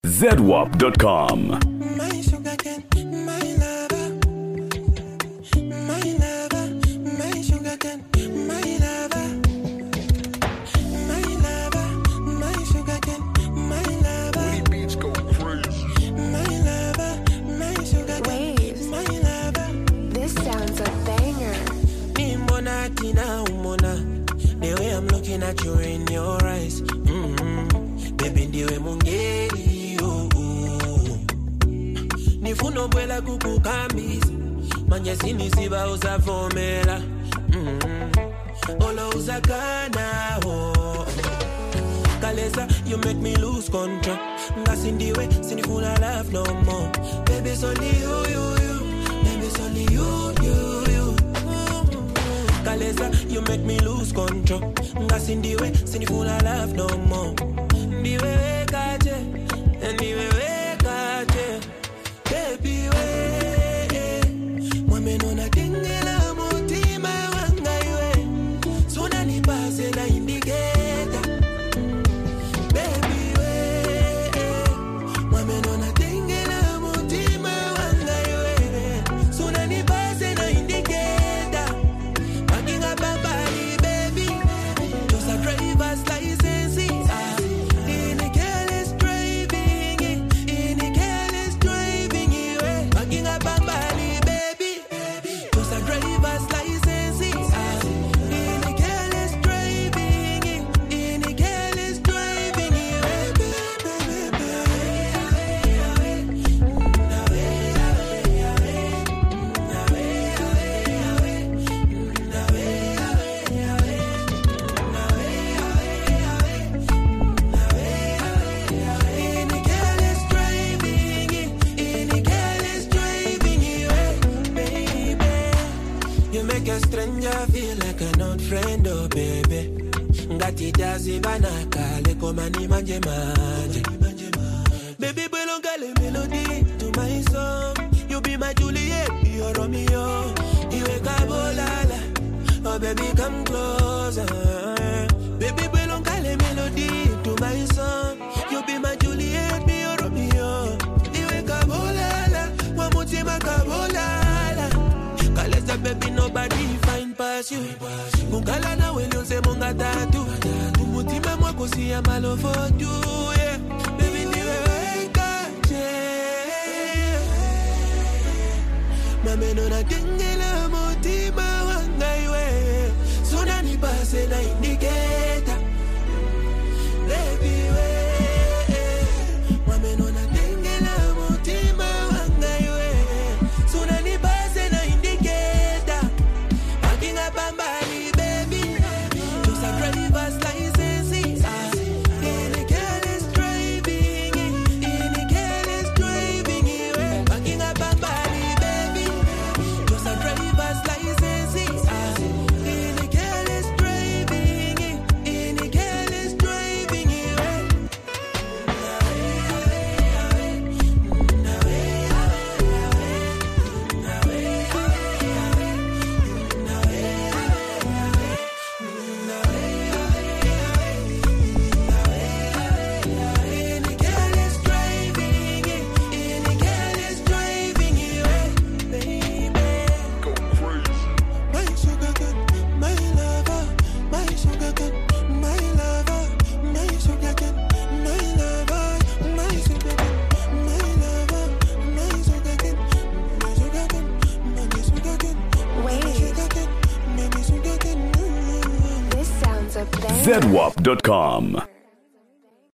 ZWAP.com. My sugar cane, my lover. My lover, my sugar cane, my lover. My lover, my sugar cane, my lover. Beats go crazy. My lover, my sugar cane, Waves. my lover. This sounds a banger. Nimbona tina umona. The way I'm looking at you in your eyes. Baby ndiwe mungeli oh. Nifuno bwela kukukambisa. Manje sinisiba usavomela. Olo uzakana oh. Kalesa, you make me lose control. Ngasindiwe, sinifuna love no more. Baby, it's only you. Baby, it's only you. Kalesa, you make me lose control. Ngasindiwe, sinifuna love no more. Ndiwe kaje, ndiwe kaje. Baby, we. Mwamenona tingela mutima wanga iwe. Suna nipase na indicator. Baby, we. Mwamenona tingela mutima wanga iwe. Suna nipase na indicator. Packing up a body, baby. Just a driver's license. In a careless driving. In a careless driving. Packing up a body, baby. Just a driver's license. In a careless driving. In a careless driving. In a careless driving. In a careless driving. Baby, you make a stranger feel like an old friend, oh baby. Ngati dazi banaka le komani manje manje. Baby, boy, don't call a melody to my song. You be my Juliet, be your Romeo. You wake up, oh la la. Oh baby, come closer. Baby, boy, don't call a melody to my song. You be my Juliet, be your Romeo. You wake up, oh la la. Wamutima kabolala. Kalesa, baby, nobody find past you. Mungala na when you say munga tatu. Umutima mwako siya malo for you, yeah. Baby, niwe kache. Mameno na tingela mutima wanga iwe. Suna nipase na indicator. Baby, we. Mameno na tingela mutima wanga iwe. Suna nipase na indicator. Packing up a body, baby. Just a driver's license. In a careless driving. In a careless driving. Packing up a body, baby. Just a driver's license. In a careless driving. In a careless driving. In a careless driving. In a careless driving. Baby. Go crazy. My sugar cane, my lover, my sugar cane, my lover, my sugar cane, my lover, my sugar cane, my lover, my sugar cane, my sugar cane, my sugar cane, Waves. sugar cane, my sugar cane. This sounds a banger. ZWAP.com.